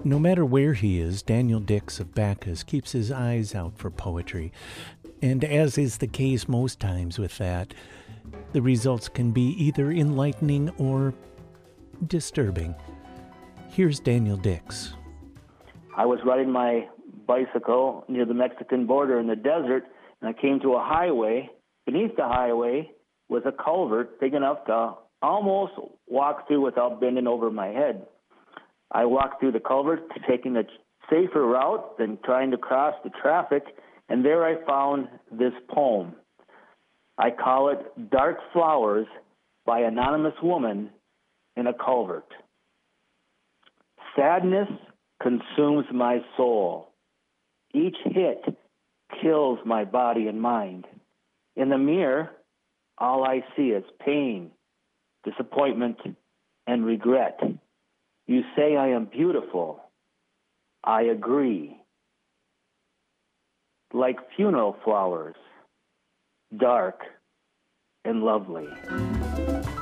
No matter where he is, Daniel Dix of Bacchus keeps his eyes out for poetry. And as is the case most times with that, the results can be either enlightening or disturbing. Here's Daniel Dix. I was riding my bicycle near the Mexican border in the desert, and I came to a highway. Beneath the highway was a culvert big enough to almost walk through without bending over my head. I walked through the culvert, taking a safer route than trying to cross the traffic, and there I found this poem. I call it Dark Flowers by Anonymous Woman in a Culvert. Sadness consumes my soul. Each hit kills my body and mind. In the mirror, all I see is pain, disappointment, and regret. You say I am beautiful. I agree. Like funeral flowers, dark and lovely.